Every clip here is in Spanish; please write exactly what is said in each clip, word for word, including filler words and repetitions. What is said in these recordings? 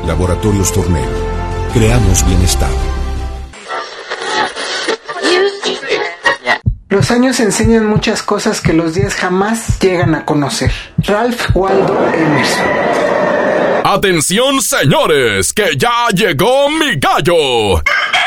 Laboratorios Tornel. Creamos bienestar. Los años enseñan muchas cosas que los días jamás llegan a conocer. Ralph Waldo Emerson. ¡Atención, señores! ¡Que ya llegó mi gallo!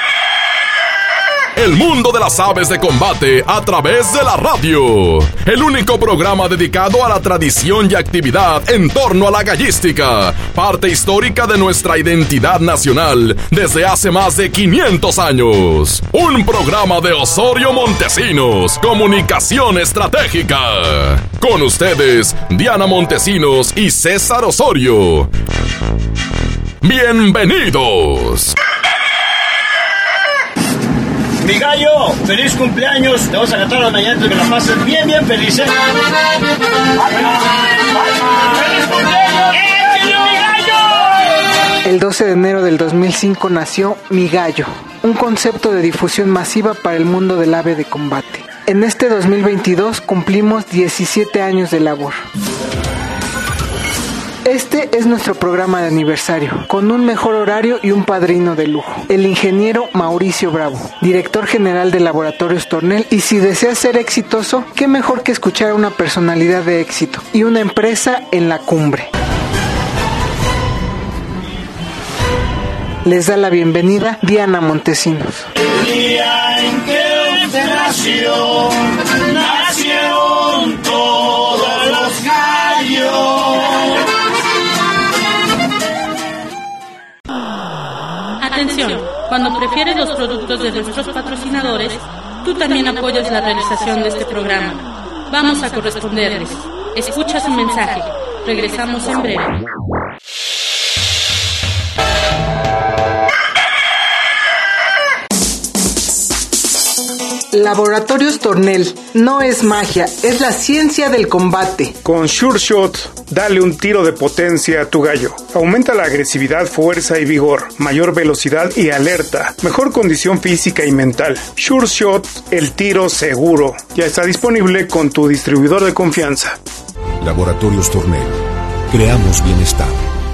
El mundo de las aves de combate a través de la radio. El único programa dedicado a la tradición y actividad en torno a la gallística, parte histórica de nuestra identidad nacional desde hace más de quinientos años. Un programa de Osorio Montesinos, Comunicación Estratégica. Con ustedes, Diana Montesinos y César Osorio. ¡Bienvenidos! Mi gallo, feliz cumpleaños. Te vamos a cantar las mañanitas, que la pases bien, bien felices. ¡Feliz cumpleaños! ¡Mi gallo! El doce de enero del dos mil cinco nació Mi Gallo, un concepto de difusión masiva para el mundo del ave de combate. En este dos mil veintidós cumplimos diecisiete años de labor. Este es nuestro programa de aniversario, con un mejor horario y un padrino de lujo, el ingeniero Mauricio Bravo, director general de Laboratorios Tornel. Y si deseas ser exitoso, qué mejor que escuchar a una personalidad de éxito y una empresa en la cumbre. Les da la bienvenida Diana Montesinos. El día en que usted nació, nacieron todos los gallos. Atención, cuando prefieres los productos de nuestros patrocinadores, tú también apoyas la realización de este programa. Vamos a corresponderles. Escucha su mensaje. Regresamos en breve. Laboratorios Tornel no es magia, es la ciencia del combate. Con Sure Shot, dale un tiro de potencia a tu gallo. Aumenta la agresividad, fuerza y vigor, mayor velocidad y alerta, mejor condición física y mental. Sure Shot, el tiro seguro. Ya está disponible con tu distribuidor de confianza. Laboratorios Tornel. Creamos bienestar.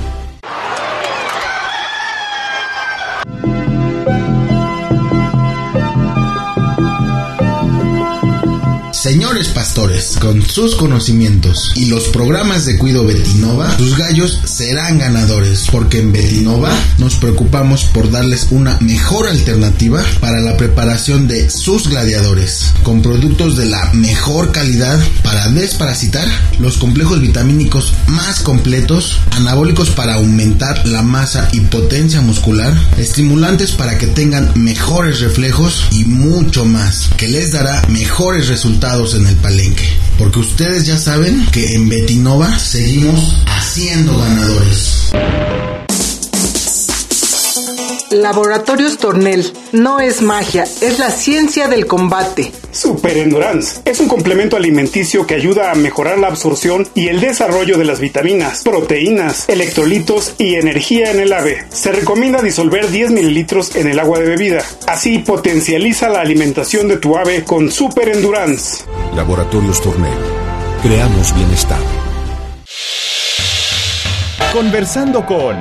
Señores pastores, con sus conocimientos y los programas de cuido Betinova, tus gallos serán ganadores, porque en Betinova nos preocupamos por darles una mejor alternativa para la preparación de sus gladiadores, con productos de la mejor calidad para desparasitar, los complejos vitamínicos más completos, anabólicos para aumentar la masa y potencia muscular, estimulantes para que tengan mejores reflejos y mucho más, que les dará mejores resultados en el palenque, porque ustedes ya saben que en Betinova seguimos haciendo ganadores. Laboratorios Tornel no es magia, es la ciencia del combate. Super Endurance es un complemento alimenticio que ayuda a mejorar la absorción y el desarrollo de las vitaminas, proteínas, electrolitos y energía en el ave. Se recomienda disolver diez mililitros en el agua de bebida. Así potencializa la alimentación de tu ave con Super Endurance. Laboratorios Tornel. Creamos bienestar. Conversando con...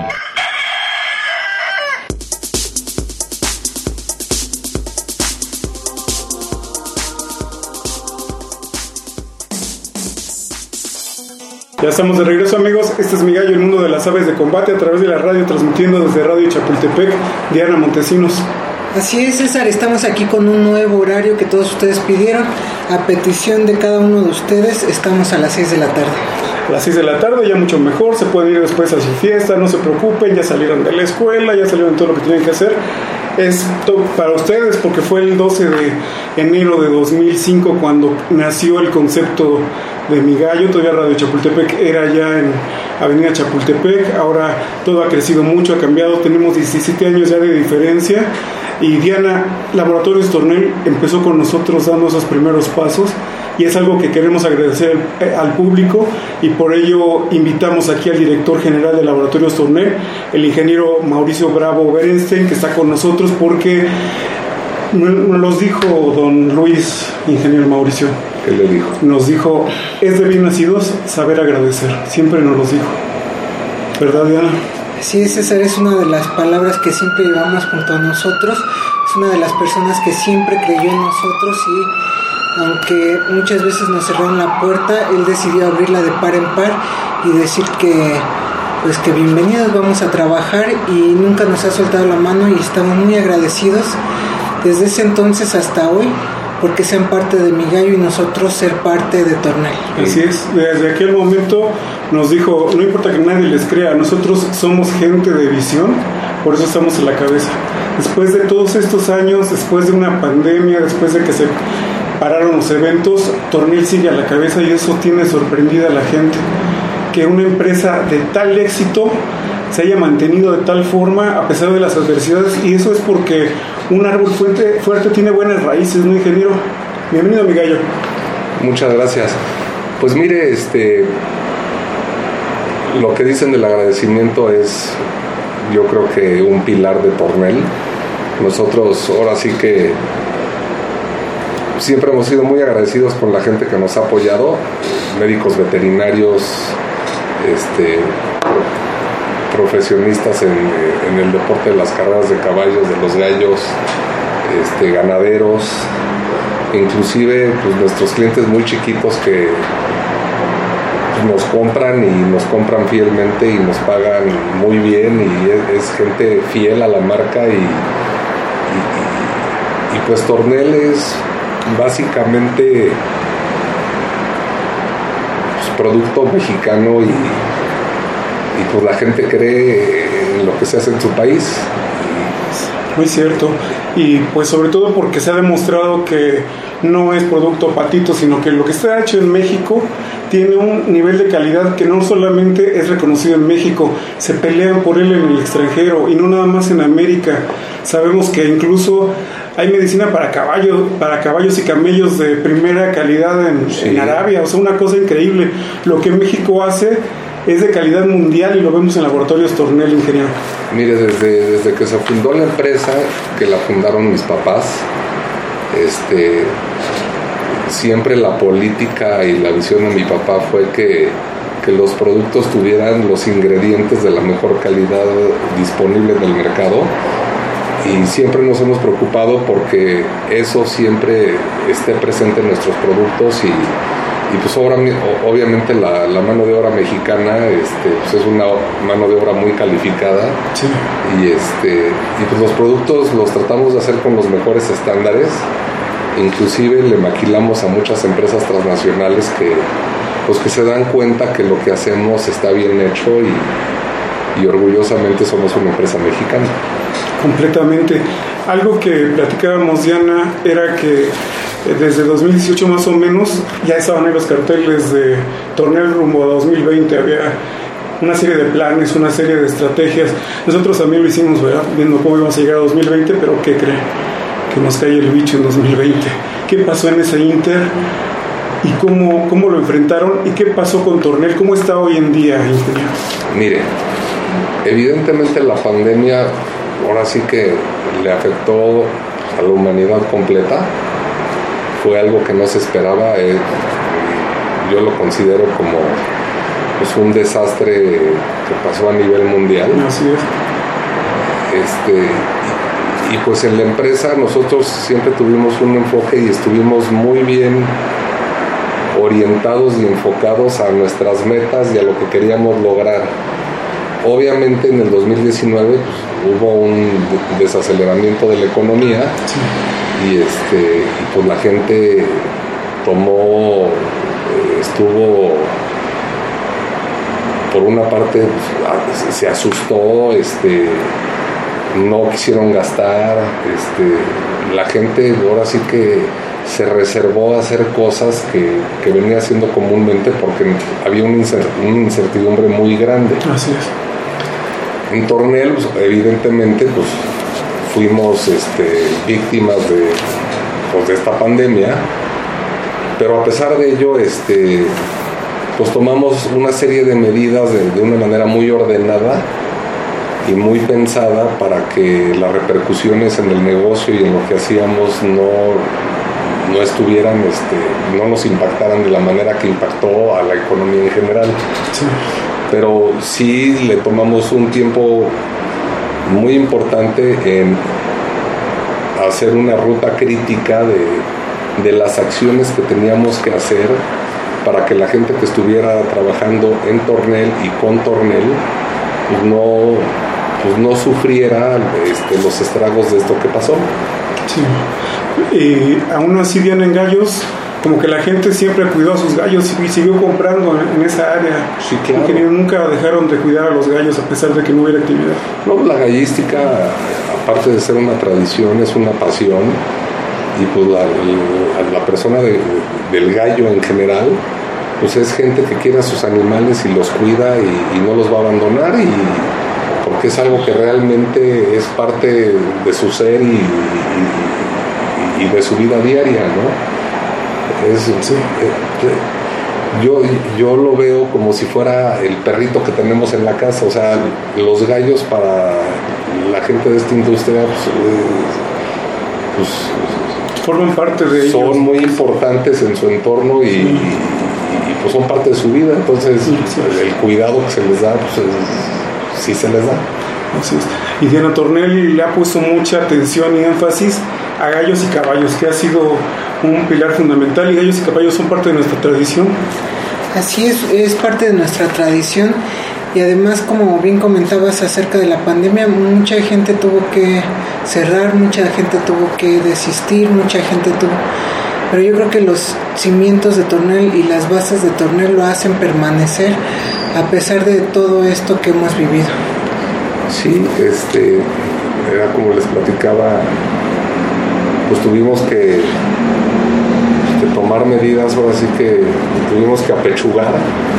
Ya estamos de regreso, amigos. Este es Mi Gallo, el mundo de las aves de combate, a través de la radio, transmitiendo desde Radio Chapultepec. Diana Montesinos. Así es, César, estamos aquí con un nuevo horario que todos ustedes pidieron. A petición de cada uno de ustedes, estamos a las seis de la tarde. A las seis de la tarde, ya mucho mejor, se pueden ir después a su fiesta, no se preocupen, ya salieron de la escuela, ya salieron todo lo que tienen que hacer. Es para ustedes porque fue el doce de enero de dos mil cinco cuando nació el concepto de Mi Gallo. Todavía Radio Chapultepec era ya en Avenida Chapultepec. Ahora todo ha crecido mucho, ha cambiado. Tenemos diecisiete años ya de diferencia. Y Diana, Laboratorios Tornel empezó con nosotros dando esos primeros pasos. Y es algo que queremos agradecer al público, y por ello invitamos aquí al director general de Laboratorios Tornel, el ingeniero Mauricio Bravo Berenstein, que está con nosotros porque nos los dijo don Luis, ingeniero Mauricio. ¿Qué le dijo? Nos dijo, es de bien nacidos saber agradecer, siempre nos los dijo. ¿Verdad, Diana? Sí, César es una de las palabras que siempre llevamos junto a nosotros, es una de las personas que siempre creyó en nosotros y aunque muchas veces nos cerraron la puerta, él decidió abrirla de par en par y decir que pues que bienvenidos, vamos a trabajar, y nunca nos ha soltado la mano y estamos muy agradecidos desde ese entonces hasta hoy porque sean parte de Mi Gallo y nosotros ser parte de Tornel. Así es, desde aquel momento nos dijo, no importa que nadie les crea, nosotros somos gente de visión, por eso estamos en la cabeza. Después de todos estos años, después de una pandemia, después de que se pararon los eventos, Tornel sigue a la cabeza y eso tiene sorprendida a la gente, que una empresa de tal éxito se haya mantenido de tal forma a pesar de las adversidades, y eso es porque un árbol fuerte, fuerte tiene buenas raíces, ¿no, ingeniero? Bienvenido a Mi Gallo. Muchas gracias. Pues mire, este, lo que dicen del agradecimiento es, yo creo que un pilar de Tornel. Nosotros ahora sí que siempre hemos sido muy agradecidos con la gente que nos ha apoyado, médicos veterinarios, este, profesionistas en, en el deporte de las carreras de caballos, de los gallos, este, ganaderos, inclusive pues, nuestros clientes muy chiquitos que pues, nos compran y nos compran fielmente y nos pagan muy bien, y es, es gente fiel a la marca, y, y, y pues Tornel es básicamente pues, producto mexicano, y y pues la gente cree en lo que se hace en su país. Muy cierto, y pues sobre todo porque se ha demostrado que no es producto patito, sino que lo que está hecho en México tiene un nivel de calidad que no solamente es reconocido en México, se pelean por él en el extranjero y no nada más en América. Sabemos que incluso hay medicina para caballos, para caballos y camellos de primera calidad en, sí. en Arabia, o sea, una cosa increíble. Lo que México hace es de calidad mundial y lo vemos en Laboratorios Tornel, ingeniero. Mire, desde, desde que se fundó la empresa, que la fundaron mis papás, este, siempre la política y la visión de mi papá fue que, que los productos tuvieran los ingredientes de la mejor calidad disponible en el mercado, y siempre nos hemos preocupado porque eso siempre esté presente en nuestros productos, y Y pues obra, obviamente la, la mano de obra mexicana este, pues es una mano de obra muy calificada, sí. y, este, y pues los productos los tratamos de hacer con los mejores estándares, inclusive le maquilamos a muchas empresas transnacionales que, pues que se dan cuenta que lo que hacemos está bien hecho, y, y orgullosamente somos una empresa mexicana. Completamente. Algo que platicábamos, Diana, era que desde dos mil dieciocho más o menos ya estaban ahí los carteles de Tornel rumbo a dos mil veinte, había una serie de planes, una serie de estrategias. Nosotros también lo hicimos, ¿verdad? Viendo cómo íbamos a llegar a dos mil veinte, pero ¿qué cree? Que nos cae el bicho en dos mil veinte. ¿Qué pasó en ese inter? ¿Y cómo, cómo lo enfrentaron? ¿Y qué pasó con Tornel? ¿Cómo está hoy en día, ingeniero? Mire, evidentemente la pandemia ahora sí que le afectó a la humanidad completa. Fue algo que no se esperaba. Eh, yo lo considero como pues, un desastre que pasó a nivel mundial. Así es. Este, y, y pues en la empresa nosotros siempre tuvimos un enfoque y estuvimos muy bien orientados y enfocados a nuestras metas y a lo que queríamos lograr. Obviamente en el dos mil diecinueve pues, hubo un desaceleramiento de la economía. Sí. Y este y pues la gente tomó, estuvo por una parte pues, se asustó, este no quisieron gastar, este la gente ahora sí que se reservó a hacer cosas que, que venía haciendo comúnmente porque había una incertidumbre muy grande. Así es. En Tornel, pues, evidentemente, pues fuimos este, víctimas de, pues, de esta pandemia, pero a pesar de ello, este, pues tomamos una serie de medidas de, de una manera muy ordenada y muy pensada para que las repercusiones en el negocio y en lo que hacíamos no, no estuvieran, este, no nos impactaran de la manera que impactó a la economía en general. Sí. pero sí le tomamos un tiempo muy importante en hacer una ruta crítica de, de las acciones que teníamos que hacer para que la gente que estuviera trabajando en Tornel y con Tornel pues no, pues no sufriera este, los estragos de esto que pasó. Sí. Y aún así, Diana, en gallos, como que la gente siempre cuidó a sus gallos y siguió comprando en, en esa área. Sí, claro. Porque nunca dejaron de cuidar a los gallos a pesar de que no hubiera actividad. No, la gallística, aparte de ser una tradición, es una pasión. Y pues la, la, la persona de, del gallo en general, pues es gente que quiere a sus animales y los cuida y, y no los va a abandonar, y porque es algo que realmente es parte de su ser y, y, y de su vida diaria, ¿no? Es, sí, eh, yo, yo lo veo como si fuera el perrito que tenemos en la casa. O sea, los gallos para la gente de esta industria pues, eh, pues forman parte de ellos. Son muy importantes en su entorno y, sí. y, y pues son parte de su vida. Entonces sí, sí. el cuidado que se les da pues es, sí se les da. Así es. Y Diana Tornel le ha puesto mucha atención y énfasis a gallos y caballos, que ha sido un pilar fundamental, y gallos y caballos son parte de nuestra tradición. Así es, es parte de nuestra tradición, y además, como bien comentabas acerca de la pandemia, mucha gente tuvo que cerrar, mucha gente tuvo que desistir, mucha gente tuvo... Pero yo creo que los cimientos de Tornel y las bases de Tornel lo hacen permanecer a pesar de todo esto que hemos vivido. Sí, este, era como les platicaba, pues tuvimos que, que tomar medidas, ahora sí que tuvimos que apechugar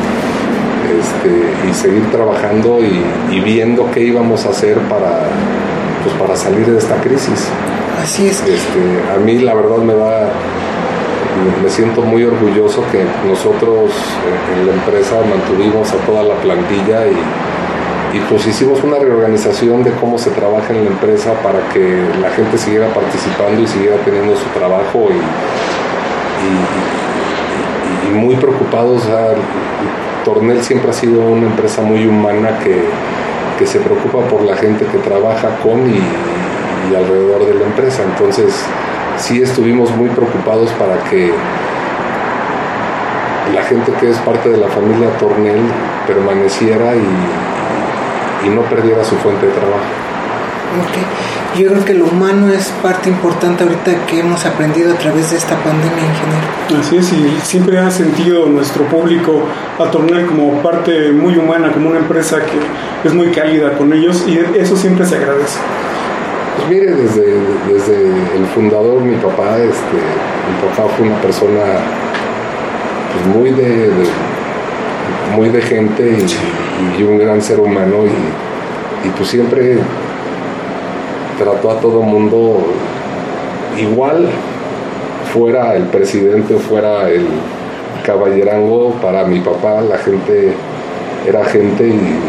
este, y seguir trabajando y, y viendo qué íbamos a hacer para, pues para salir de esta crisis. Así es. Este, a mí la verdad me da, me siento muy orgulloso que nosotros en la empresa mantuvimos a toda la plantilla y Y pues hicimos una reorganización de cómo se trabaja en la empresa para que la gente siguiera participando y siguiera teniendo su trabajo y, y, y muy preocupados. O sea, Tornel siempre ha sido una empresa muy humana que, que se preocupa por la gente que trabaja con y, y alrededor de la empresa. Entonces sí estuvimos muy preocupados para que la gente que es parte de la familia Tornel permaneciera y y no perdiera su fuente de trabajo. Okay. Yo creo que lo humano es parte importante ahorita que hemos aprendido a través de esta pandemia, ingeniero. Así es, y siempre ha sentido nuestro público a Tornel como parte muy humana, como una empresa que es muy cálida con ellos, y eso siempre se agradece. Pues mire, desde, desde el fundador, mi papá, este, mi papá fue una persona pues, muy de, de muy de gente y, y un gran ser humano, y, y pues siempre trató a todo mundo igual, fuera el presidente, fuera el caballerango. Para mi papá la gente era gente y, y,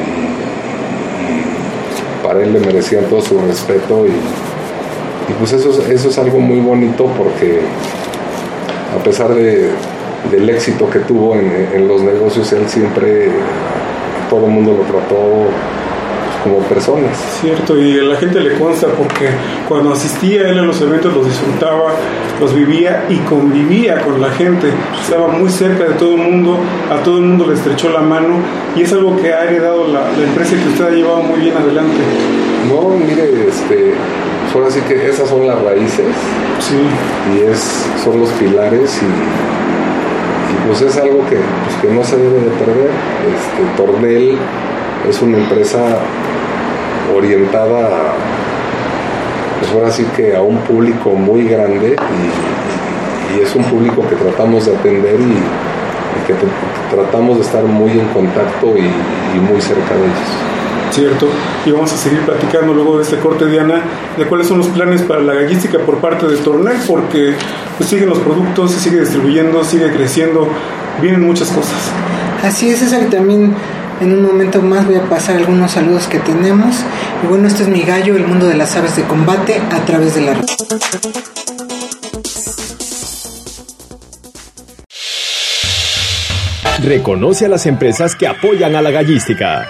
y para él le merecían todo su respeto, y, y pues eso, eso es algo muy bonito, porque a pesar de del éxito que tuvo en, en los negocios, él siempre, todo el mundo lo trató pues, como personas. Cierto, y a la gente le consta, porque cuando asistía él a los eventos los disfrutaba, los vivía y convivía con la gente, estaba muy cerca de todo el mundo, a todo el mundo le estrechó la mano, y es algo que ha heredado la, la empresa que usted ha llevado muy bien adelante. No, mire, este, ahora sí que esas son las raíces, sí, y es, son los pilares, y Y pues es algo que, pues que no se debe de perder. Este, Tornel es una empresa orientada a, pues ahora sí que a un público muy grande, y, y es un público que tratamos de atender y, y que, que tratamos de estar muy en contacto y, y muy cerca de ellos. Cierto, y vamos a seguir platicando luego de este corte, Diana, de cuáles son los planes para la gallística por parte de Tornel, porque pues, siguen los productos, se sigue distribuyendo, sigue creciendo, vienen muchas cosas. Así es, César, y también en un momento más voy a pasar algunos saludos que tenemos. Y bueno, este es Mi Gallo, el mundo de las aves de combate a través de la red. reconoce a las empresas que apoyan a la gallística.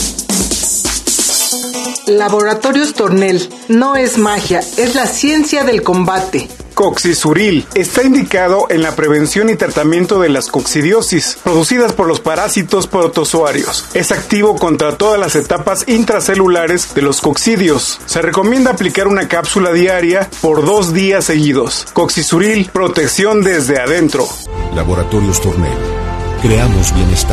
Laboratorios Tornel. No es magia, es la ciencia del combate. Coccisuril está indicado en la prevención y tratamiento de las coccidiosis, producidas por los parásitos protozoarios. Es activo contra todas las etapas intracelulares de los coccidios. Se recomienda aplicar una cápsula diaria por dos días seguidos. Coccisuril, protección desde adentro. Laboratorios Tornel. Creamos bienestar.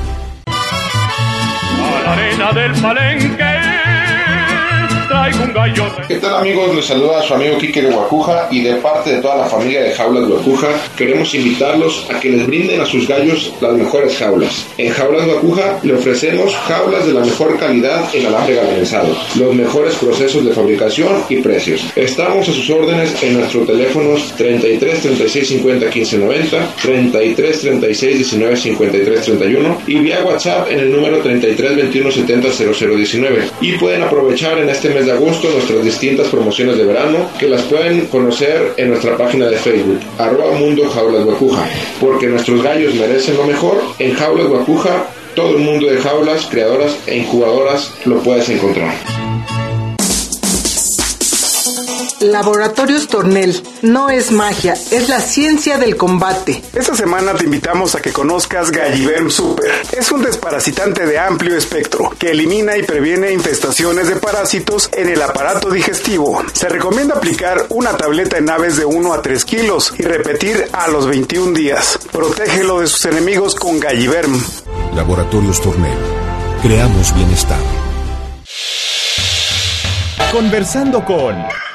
A la arena del Palenque traigo un gallo. ¿Qué tal, amigos? Les saluda a su amigo Quique de Guacuja, y de parte de toda la familia de Jaulas Guacuja queremos invitarlos a que les brinden a sus gallos las mejores jaulas. En Jaulas Guacuja le ofrecemos jaulas de la mejor calidad en alambre galvanizado, los mejores procesos de fabricación y precios. Estamos a sus órdenes en nuestros teléfonos treinta y tres, treinta y seis, cincuenta, quince, noventa, treinta y tres, treinta y seis, diecinueve, cincuenta y tres, treinta y uno y vía WhatsApp en el número treinta y tres, veintiuno, setenta, cero cero diecinueve. Y pueden aprovechar en este mes de agosto nuestras distintas promociones de verano, que las pueden conocer en nuestra página de Facebook, arroba Mundo Jaulas Guacuja. Porque nuestros gallos merecen lo mejor. En Jaulas Guacuja, todo el mundo de jaulas, creadoras e incubadoras lo puedes encontrar. Laboratorios Tornel. No es magia, es la ciencia del combate. Esta semana te invitamos a que conozcas Galliverm Super. Es un desparasitante de amplio espectro que elimina y previene infestaciones de parásitos en el aparato digestivo. Se recomienda aplicar una tableta en aves de uno a tres kilos y repetir a los veintiún días. Protégelo de sus enemigos con Galliverm. Laboratorios Tornel. Creamos bienestar. Conversando con...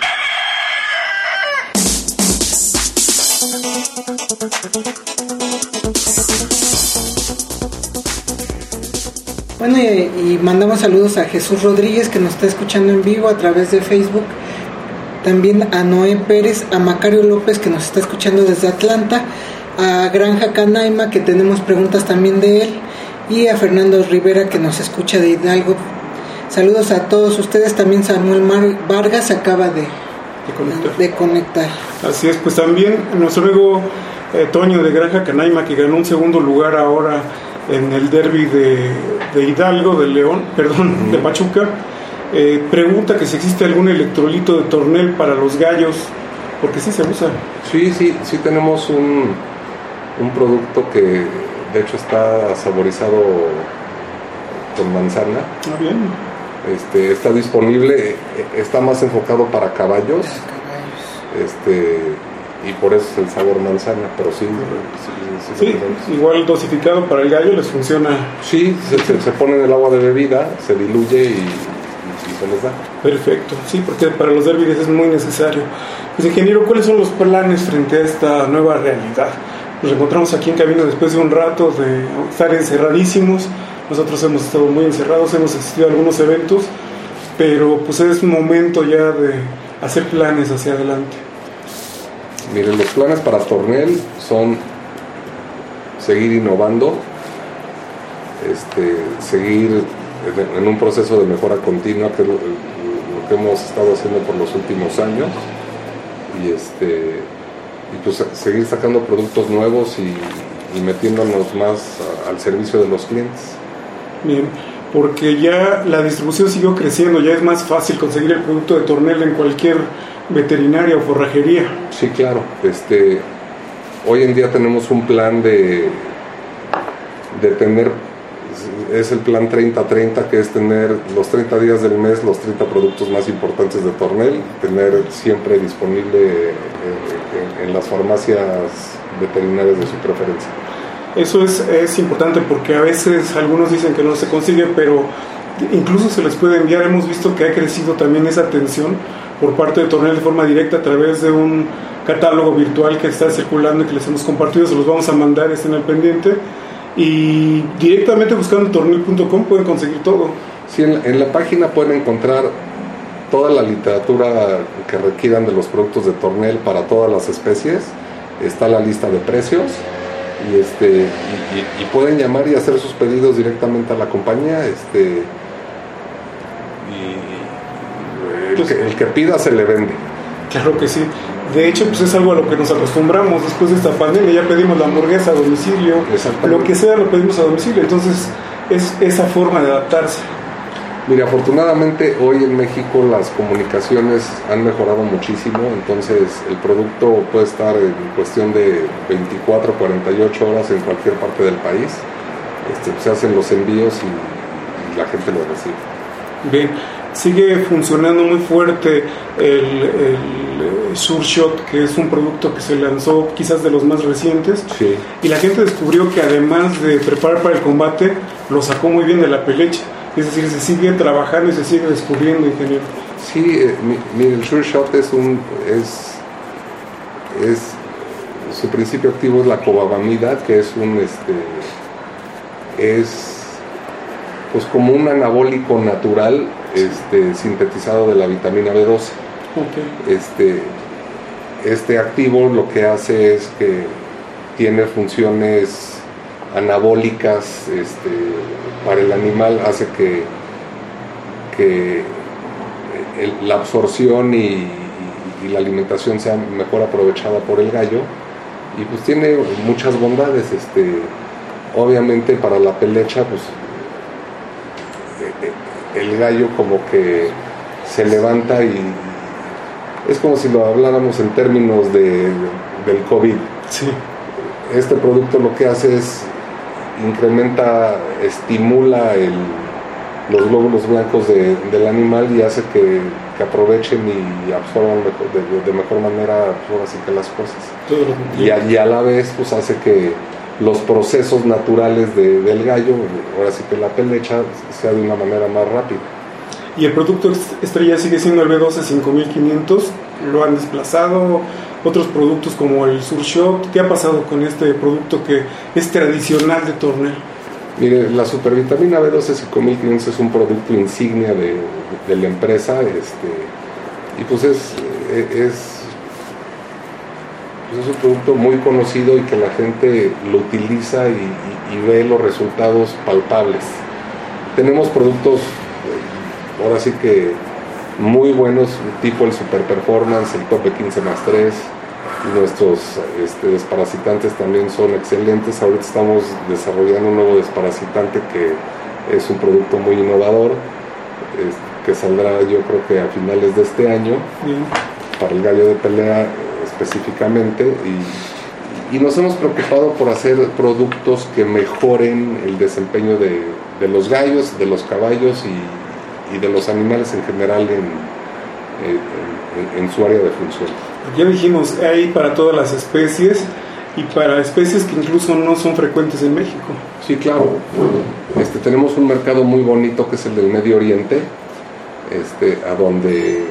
Bueno, y, y mandamos saludos a Jesús Rodríguez, que nos está escuchando en vivo a través de Facebook. También a Noé Pérez, a Macario López, que nos está escuchando desde Atlanta, a Granja Canaima, que tenemos preguntas también de él, y a Fernando Rivera, que nos escucha de Hidalgo. Saludos a todos ustedes. También Samuel Mar- Vargas acaba de, de, conectar. de conectar. Así es, pues también nuestro amigo eh, Toño de Granja Canaima, que ganó un segundo lugar ahora en el derbi de, de Hidalgo, de León, perdón, de Pachuca, eh, pregunta que si existe algún electrolito de Tornel para los gallos, porque sí se usa. Sí, sí, sí tenemos un, un producto que de hecho está saborizado con manzana. Ah, bien. Este, está disponible, está más enfocado para caballos, este, y por eso es el sabor manzana, pero sí, sí, sí, sí, sí igual dosificado para el gallo les funciona. Sí, se, se, se pone en el agua de bebida, se diluye y, y se les da. Perfecto, sí, porque para los derbis es muy necesario. Pues, ingeniero, ¿cuáles son los planes frente a esta nueva realidad? Nos encontramos aquí en cabina después de un rato de estar encerradísimos. Nosotros hemos estado muy encerrados, hemos asistido a algunos eventos, pero pues es momento ya de hacer planes hacia adelante. Miren, los planes para Tornel son seguir innovando, este, seguir en, en un proceso de mejora continua, que es lo, lo que hemos estado haciendo por los últimos años, y este y pues seguir sacando productos nuevos y, y metiéndonos más a, al servicio de los clientes. Bien, porque ya la distribución siguió creciendo, ya es más fácil conseguir el producto de Tornel en cualquier veterinaria o forrajería. Sí, claro. Este, hoy en día tenemos un plan de, de tener, es el plan treinta treinta, que es tener los treinta días del mes los treinta productos más importantes de Tornel, tener siempre disponible en, en, en las farmacias veterinarias de su preferencia. Eso es, es importante porque a veces algunos dicen que no se consigue, pero incluso se les puede enviar. Hemos visto que ha crecido también esa atención por parte de Tornel de forma directa a través de un catálogo virtual que está circulando y que les hemos compartido. Se los vamos a mandar, estén al pendiente. Y directamente buscando tornel punto com pueden conseguir todo. Sí, en la, en la página pueden encontrar toda la literatura que requieran de los productos de Tornel para todas las especies. Está la lista de precios. Y este y, y, y pueden llamar y hacer sus pedidos directamente a la compañía, este y el que, el que pida se le vende. Claro que sí. De hecho, pues es algo a lo que nos acostumbramos después de esta pandemia. Ya pedimos la hamburguesa a domicilio, lo que sea lo pedimos a domicilio. Entonces, es esa forma de adaptarse. Mira, afortunadamente hoy en México las comunicaciones han mejorado muchísimo, entonces el producto puede estar en cuestión de veinticuatro, cuarenta y ocho horas en cualquier parte del país. Este, se hacen los envíos y, y la gente lo recibe. Bien, sigue funcionando muy fuerte el, el Sure Shot, que es un producto que se lanzó quizás de los más recientes. Sí. Y la gente descubrió que además de preparar para el combate, lo sacó muy bien de la pelecha. Es decir, se sigue trabajando y se sigue descubriendo, ingeniero. Sí, eh, mire, el Sure Shot es un es es su principio activo es la cobamamida, que es un este es pues como un anabólico natural, este sintetizado de la vitamina B doce. Okay. Este este activo lo que hace es que tiene funciones anabólicas, este para el animal, hace que, que el, la absorción y, y, y la alimentación sea mejor aprovechada por el gallo, y pues tiene muchas bondades. Este, obviamente para la pelecha, pues el gallo como que se levanta y es como si lo habláramos en términos de, del COVID. Sí. Este producto lo que hace es incrementa, estimula el, los glóbulos blancos de, del animal y hace que, que aprovechen y absorban mejor, de, de mejor manera ahora sí que las cosas. Y a, y a la vez pues hace que los procesos naturales de, del gallo, ahora sí que la pelecha, sea de una manera más rápida. Y el producto estrella sigue siendo el B doce cinco mil quinientos, lo han desplazado otros productos como el Sure Shot. ¿Qué ha pasado con este producto que es tradicional de Tornel? Mire, la supervitamina B doce cinco mil quinientos es un producto insignia de, de la empresa, este, y pues es, es, pues es un producto muy conocido y que la gente lo utiliza y, y, y ve los resultados palpables. Tenemos productos, ahora sí que muy buenos, tipo el Super Performance, el Tope quince más tres, nuestros este, desparasitantes también son excelentes. Ahorita estamos desarrollando un nuevo desparasitante que es un producto muy innovador, es, que saldrá yo creo que a finales de este año. Bien. Para el gallo de pelea específicamente, y, y nos hemos preocupado por hacer productos que mejoren el desempeño de, de los gallos, de los caballos y, y de los animales en general en, en, en, en su área de función. Ya dijimos, hay para todas las especies y para especies que incluso no son frecuentes en México. Sí, claro. Este, tenemos un mercado muy bonito que es el del Medio Oriente, este, a donde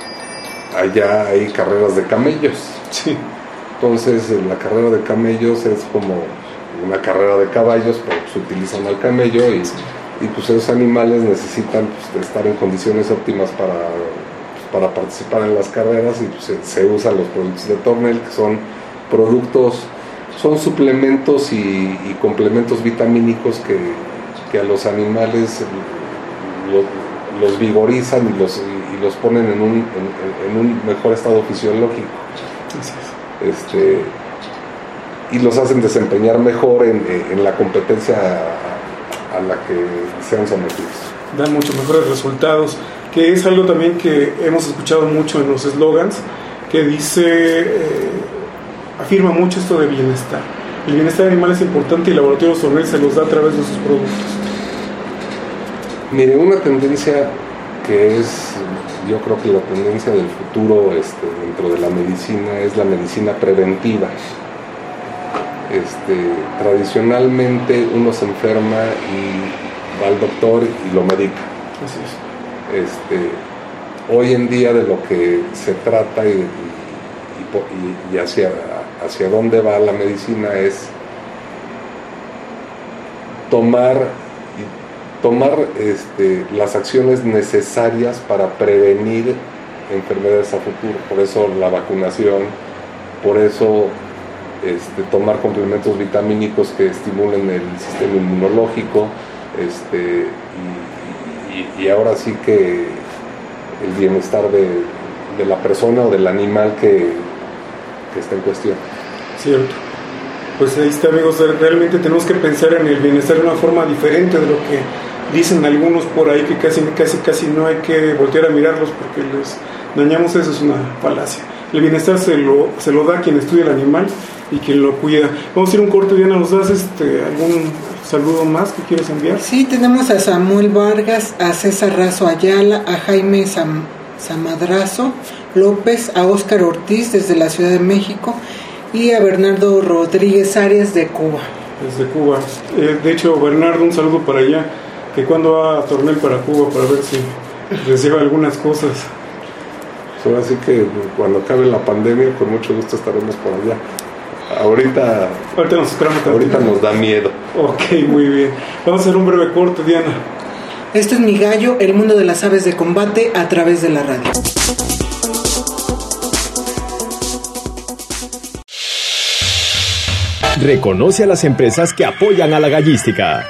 allá hay carreras de camellos. Sí. Entonces la carrera de camellos es como una carrera de caballos, pero se utilizan al camello y, sí. y pues esos animales necesitan pues, estar en condiciones óptimas para, pues, para participar en las carreras, y pues, se, se usan los productos de Tornel, que son productos, son suplementos y, y complementos vitamínicos que, que a los animales lo, los vigorizan y los, y los ponen en un, en, en un mejor estado fisiológico. Este, y los hacen desempeñar mejor en, en la competencia a, a la que sean sometidos. Dan mucho mejores resultados, que es algo también que hemos escuchado mucho en los eslogans, que dice, eh, afirma mucho esto de bienestar. El bienestar animal es importante y el Laboratorio Tornel se los da a través de sus productos. Mire, una tendencia que es, yo creo que la tendencia del futuro este, dentro de la medicina es la medicina preventiva. Este, tradicionalmente uno se enferma y va al doctor y lo medica. Así es. Este, hoy en día de lo que se trata y, y, y, y hacia, hacia dónde va la medicina es tomar tomar este, las acciones necesarias para prevenir enfermedades a futuro. Por eso la vacunación, por eso este, tomar complementos vitamínicos que estimulen el sistema inmunológico, este, y, y, y ahora sí que el bienestar de, de la persona o del animal que, que está en cuestión. Cierto. Pues ahí está, amigos, realmente tenemos que pensar en el bienestar de una forma diferente de lo que dicen algunos por ahí, que casi, casi, casi no hay que voltear a mirarlos porque les dañamos. Eso es una falacia. El bienestar se lo, se lo da quien estudia el animal y quien lo cuida. Vamos a ir un corte. Diana, ¿nos das este, algún saludo más que quieres enviar? Sí, tenemos a Samuel Vargas, a César Razo Ayala, a Jaime Sam, Samadrazo López, a Óscar Ortiz desde la Ciudad de México y a Bernardo Rodríguez Arias de Cuba. Desde Cuba. Eh, de hecho, Bernardo, un saludo para allá, que cuando va a Tornel para Cuba para ver si les lleva algunas cosas. Pues así que cuando acabe la pandemia, con mucho gusto estaremos por allá. Ahorita, ahorita, nos, ahorita nos da miedo. Ok, muy bien. Vamos a hacer un breve corte, Diana. Esto es Mi Gallo, el mundo de las aves de combate a través de la radio. Reconoce a las empresas que apoyan a la gallística.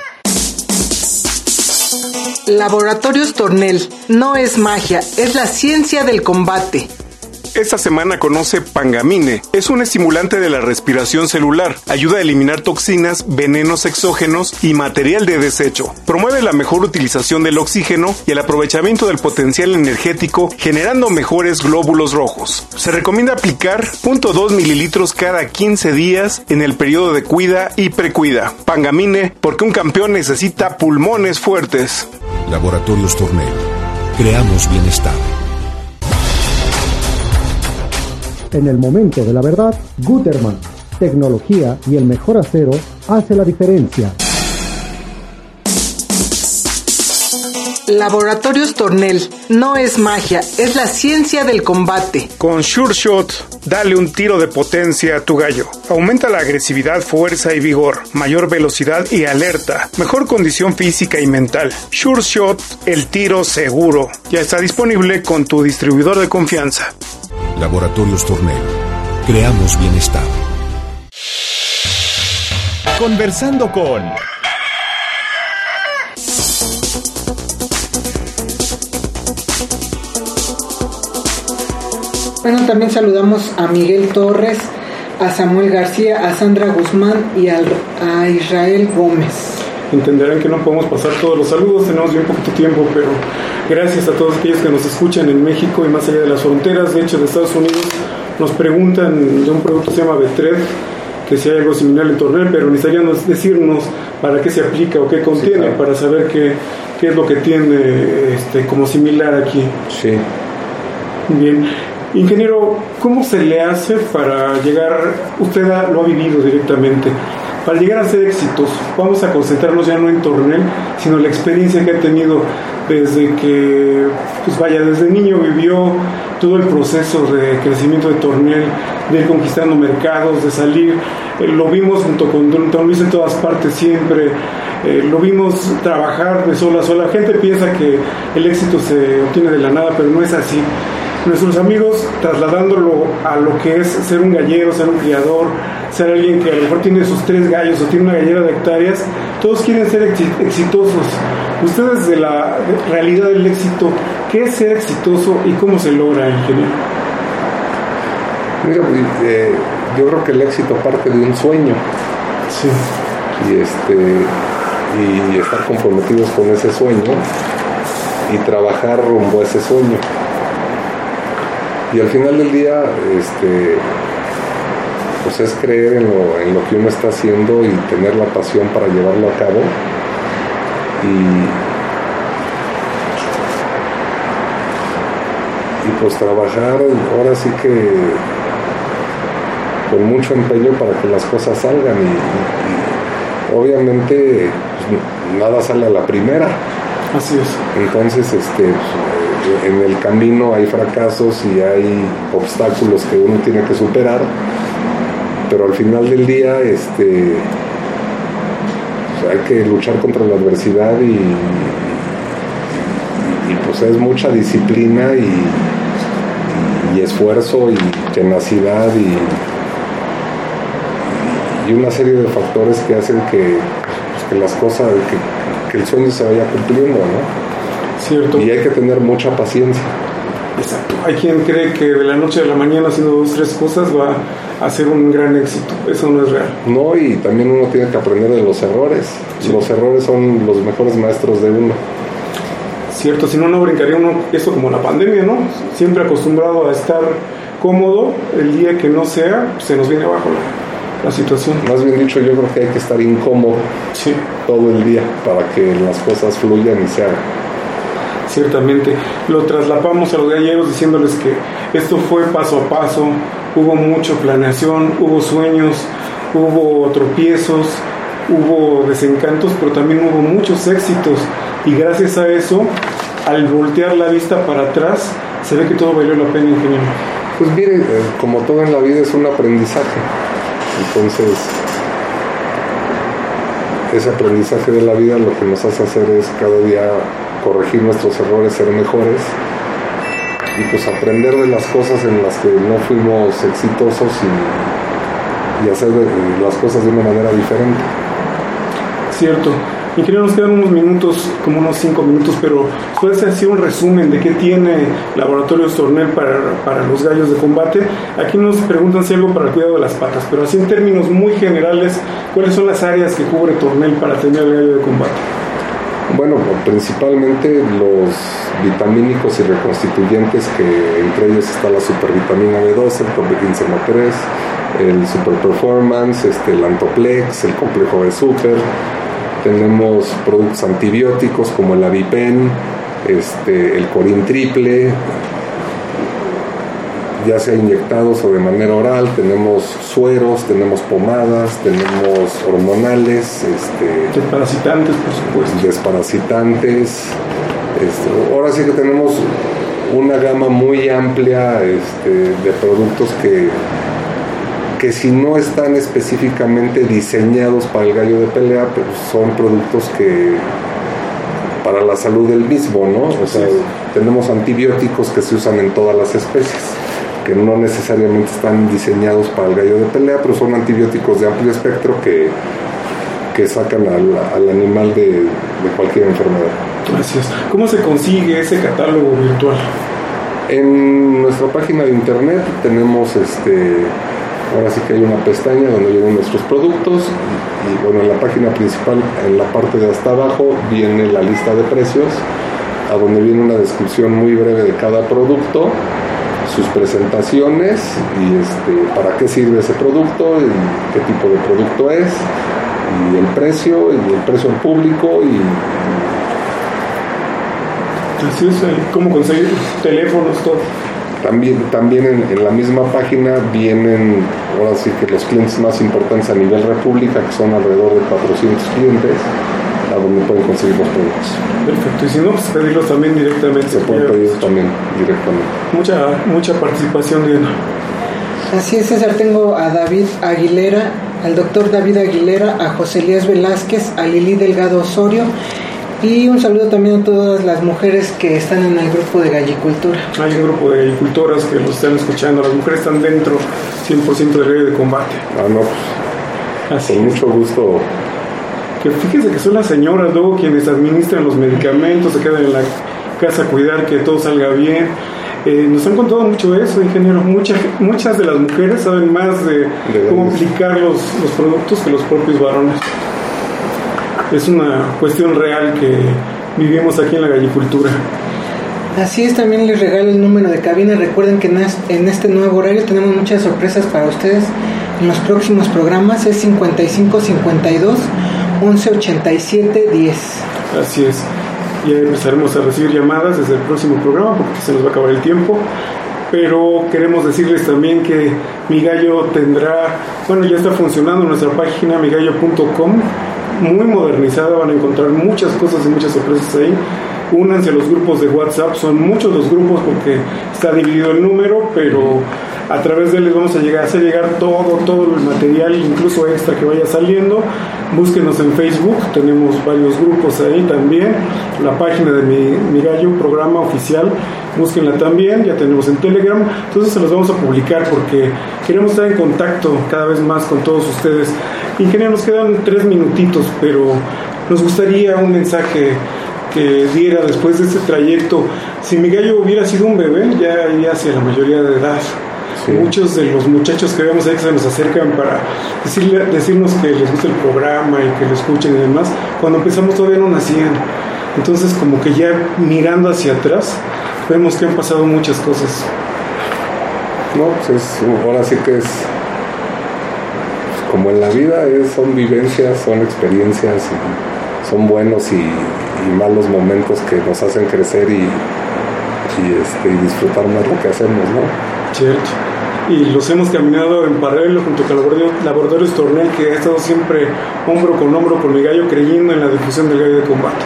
Laboratorios Tornel. No es magia, es la ciencia del combate. Esta semana conoce Pangamine. Es un estimulante de la respiración celular. Ayuda a eliminar toxinas, venenos exógenos y material de desecho. Promueve la mejor utilización del oxígeno y el aprovechamiento del potencial energético, generando mejores glóbulos rojos. Se recomienda aplicar cero punto dos mililitros cada quince días en el periodo de cuida y precuida. Pangamine, porque un campeón necesita pulmones fuertes. Laboratorios Tornel. Creamos bienestar. En el momento de la verdad, Guterman, tecnología y el mejor acero hace la diferencia. Laboratorios Tornel. No es magia, es la ciencia del combate. Con Sure Shot, dale un tiro de potencia a tu gallo. Aumenta la agresividad, fuerza y vigor, mayor velocidad y alerta, mejor condición física y mental. Sure Shot, el tiro seguro. Ya está disponible con tu distribuidor de confianza. Laboratorios Tornel. Creamos bienestar. Conversando con... Bueno, también saludamos a Miguel Torres, a Samuel García, a Sandra Guzmán y a, a Israel Gómez. Entenderán que no podemos pasar todos los saludos, tenemos bien poquito tiempo, pero gracias a todos aquellos que nos escuchan en México y más allá de las fronteras. De hecho, de Estados Unidos nos preguntan de un producto que se llama Betred, que si hay algo similar en Tornel, pero necesitarían decirnos para qué se aplica o qué contiene, sí, claro, para saber qué, qué es lo que tiene este, como similar aquí. Sí. Bien. Ingeniero, ¿cómo se le hace para llegar, usted lo ha vivido directamente, para llegar a ser exitoso? Vamos a concentrarnos ya no en Tornel, sino en la experiencia que ha tenido desde que, pues vaya, desde niño vivió todo el proceso de crecimiento de Tornel, de ir conquistando mercados, de salir, eh, lo vimos junto con Don Luis en todas partes siempre, eh, lo vimos trabajar de sol a sol. La gente piensa que el éxito se obtiene de la nada, pero no es así. Nuestros amigos, trasladándolo a lo que es ser un gallero, ser un criador, ser alguien que a lo mejor tiene sus tres gallos o tiene una gallera de hectáreas, todos quieren ser exitosos. Ustedes, de la realidad del éxito, ¿qué es ser exitoso y cómo se logra, ingeniero? Mira, eh, yo creo que el éxito parte de un sueño. Sí. Y, este, y estar comprometidos con ese sueño y trabajar rumbo a ese sueño. Y al final del día, este, pues es creer en lo, en lo que uno está haciendo y tener la pasión para llevarlo a cabo. Y, y pues trabajar ahora sí que con mucho empeño para que las cosas salgan. Y, y obviamente pues, nada sale a la primera. Así es. Entonces, este... en el camino hay fracasos y hay obstáculos que uno tiene que superar, pero al final del día este, pues hay que luchar contra la adversidad y, y, y pues es mucha disciplina y, y, y esfuerzo y tenacidad y, y una serie de factores que hacen que, pues, que las cosas, que, que el sueño se vaya cumpliendo, ¿no? Cierto. Y hay que tener mucha paciencia. Exacto. Hay quien cree que de la noche a la mañana haciendo dos, tres cosas va a hacer un gran éxito. Eso no es real. No, y también uno tiene que aprender de los errores. Sí. Los errores son los mejores maestros de uno. Cierto, si no, no brincaría uno esto como la pandemia, ¿no? Siempre acostumbrado a estar cómodo, el día que no sea, se nos viene abajo la, la situación. Más bien dicho, yo creo que hay que estar incómodo sí. todo el día para que las cosas fluyan y se hagan. Ciertamente, lo traslapamos a los galleros diciéndoles que esto fue paso a paso, hubo mucha planeación, hubo sueños, hubo tropiezos, hubo desencantos, pero también hubo muchos éxitos, y gracias a eso, al voltear la vista para atrás, se ve que todo valió la pena, ingeniero. Pues mire, como todo en la vida es un aprendizaje, entonces ese aprendizaje de la vida lo que nos hace hacer es cada día corregir nuestros errores, ser mejores y pues aprender de las cosas en las que no fuimos exitosos y, y hacer las cosas de una manera diferente. Cierto. Ingeniero, nos quedan unos minutos, como unos cinco minutos, pero ¿puedes hacer un resumen de qué tiene Laboratorios Tornel para, para los gallos de combate? Aquí nos preguntan si algo para el cuidado de las patas, pero así en términos muy generales, ¿cuáles son las áreas que cubre Tornel para tener el gallo de combate? Bueno, principalmente los vitamínicos y reconstituyentes, que entre ellos está la supervitamina B doce, el Topequinzano tres, el Super Performance, este, el Antoplex, el complejo B Super. Tenemos productos antibióticos como el Avipen, este, el Corin triple, ya sea inyectados o de manera oral. Tenemos sueros, tenemos pomadas, tenemos hormonales, este, desparasitantes, por supuesto. Desparasitantes. Este, ahora sí que tenemos una gama muy amplia este, de productos que que si no están específicamente diseñados para el gallo de pelea, pues son productos que para la salud del mismo, ¿no? O sea, tenemos antibióticos que se usan en todas las especies, que no necesariamente están diseñados para el gallo de pelea, pero son antibióticos de amplio espectro que, que sacan al, al animal de, de cualquier enfermedad. Gracias. ¿Cómo se consigue ese catálogo virtual? En nuestra página de internet tenemos este... Ahora sí que hay una pestaña donde vienen nuestros productos y, y bueno, en la página principal, en la parte de hasta abajo, viene la lista de precios, a donde viene una descripción muy breve de cada producto, sus presentaciones y este, para qué sirve ese producto, y qué tipo de producto es, y el precio, y el precio en público, y, y así es, cómo conseguir teléfonos, todo. También, también en, en la misma página vienen, ahora sí que los clientes más importantes a nivel república, que son alrededor de cuatrocientos clientes, a donde pueden conseguir los productos. Perfecto, y si no, pues pedirlos también directamente. Se pueden pedir también directamente. Mucha, mucha participación, Diana. Así es, César. Tengo a David Aguilera, al doctor David Aguilera, a José Elías Velázquez, a Lili Delgado Osorio. Y un saludo también a todas las mujeres que están en el grupo de gallicultura. Hay un grupo de gallicultoras que los están escuchando. Las mujeres están dentro cien por ciento del gallo de combate. Ah, no, pues, así con mucho gusto. Que fíjense que son las señoras luego quienes administran los medicamentos, se quedan en la casa a cuidar que todo salga bien. Eh, nos han contado mucho eso, ingeniero. Muchas, muchas de las mujeres saben más de, de cómo aplicar los, los productos que los propios varones. Es una cuestión real que vivimos aquí en la gallicultura. Así es, también les regalo el número de cabina. Recuerden que en este nuevo horario tenemos muchas sorpresas para ustedes en los próximos programas. Es cincuenta y cinco cincuenta y dos once ochenta y siete diez. Así es. Ya empezaremos a recibir llamadas desde el próximo programa porque se nos va a acabar el tiempo. Pero queremos decirles también que Mi Gallo tendrá, bueno, ya está funcionando nuestra página mi gallo punto com, muy modernizada, van a encontrar muchas cosas y muchas sorpresas ahí. Únanse a los grupos de WhatsApp, son muchos los grupos porque está dividido el número, pero a través de él les vamos a llegar a hacer llegar todo, todo el material, incluso extra que vaya saliendo. Búsquenos en Facebook, tenemos varios grupos ahí también, la página de Mi, Mi Gallo, programa oficial, búsquenla también, ya tenemos en Telegram, entonces se los vamos a publicar porque queremos estar en contacto cada vez más con todos ustedes. Ingeniero, nos quedan tres minutitos, pero nos gustaría un mensaje que diera después de este trayecto. Si mi gallo hubiera sido un bebé, ya iría hacia la mayoría de edad. Sí. Muchos de los muchachos que vemos ahí que se nos acercan para decirle, decirnos que les gusta el programa y que lo escuchen y demás, cuando empezamos todavía no nacían. Entonces, como que ya mirando hacia atrás, vemos que han pasado muchas cosas. No, pues es, ahora sí que es como en la vida, es, son vivencias, son experiencias, y son buenos y, y malos momentos que nos hacen crecer y, y, este, y disfrutar más lo que hacemos, ¿no? Cierto. Y los hemos caminado en paralelo junto con Laboratorios Tornel, que ha estado siempre hombro con hombro con mi gallo, creyendo en la difusión del gallo de combate.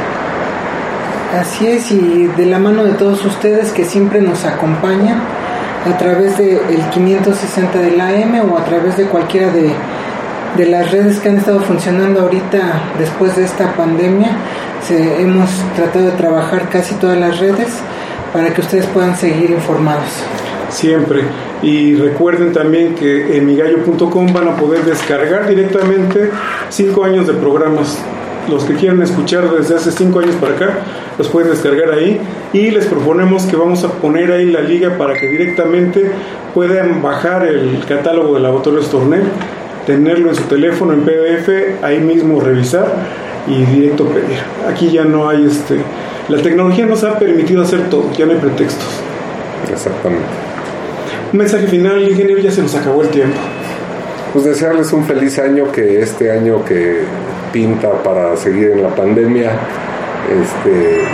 Así es, y de la mano de todos ustedes que siempre nos acompañan a través del quinientos sesenta de la A M o a través de cualquiera de, de las redes que han estado funcionando ahorita después de esta pandemia. Se, hemos tratado de trabajar casi todas las redes para que ustedes puedan seguir informados. Siempre. Y recuerden también que en mi gallo punto com van a poder descargar directamente cinco años de programas. Los que quieran escuchar desde hace cinco años para acá, los pueden descargar ahí. Y les proponemos que vamos a poner ahí la liga para que directamente puedan bajar el catálogo de Laboratorios Tornel, tenerlo en su teléfono en P D F, ahí mismo revisar y directo pedir. Aquí ya no hay este... La tecnología nos ha permitido hacer todo, ya no hay pretextos. Exactamente. Un mensaje final, ingeniero, ya se nos acabó el tiempo. Pues desearles un feliz año, que este año que pinta para seguir en la pandemia este,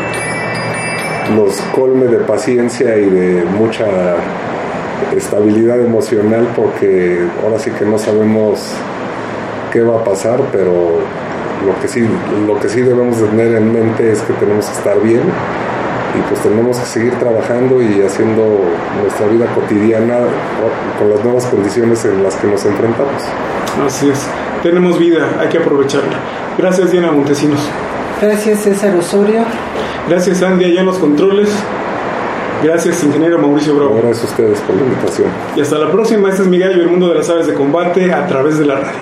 los colme de paciencia y de mucha estabilidad emocional, porque ahora sí que no sabemos qué va a pasar, pero lo que sí, lo que sí debemos de tener en mente es que tenemos que estar bien y pues tenemos que seguir trabajando y haciendo nuestra vida cotidiana con las nuevas condiciones en las que nos enfrentamos. Así es, tenemos vida, hay que aprovecharla. Gracias, Diana Montesinos. Gracias, César Osorio. Gracias, Andy, allá en los controles. Gracias, ingeniero Mauricio Bravo. Gracias a ustedes por la invitación. Y hasta la próxima. Este es mi gallo, el mundo de las aves de combate a través de la radio.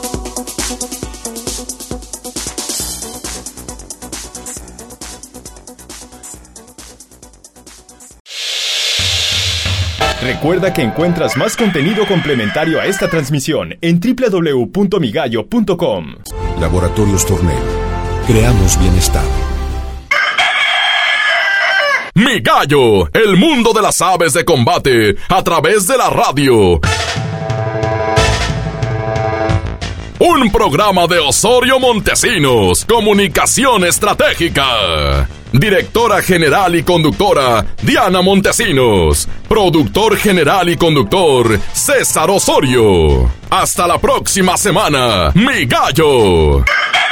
Recuerda que encuentras más contenido complementario a esta transmisión en doble u doble u doble u punto mi gallo punto com. Laboratorios Tornel. Creamos bienestar. Mi gallo, el mundo de las aves de combate a través de la radio. Un programa de Osorio Montesinos, Comunicación Estratégica. Directora general y conductora, Diana Montesinos. Productor general y conductor, César Osorio. Hasta la próxima semana, mi gallo.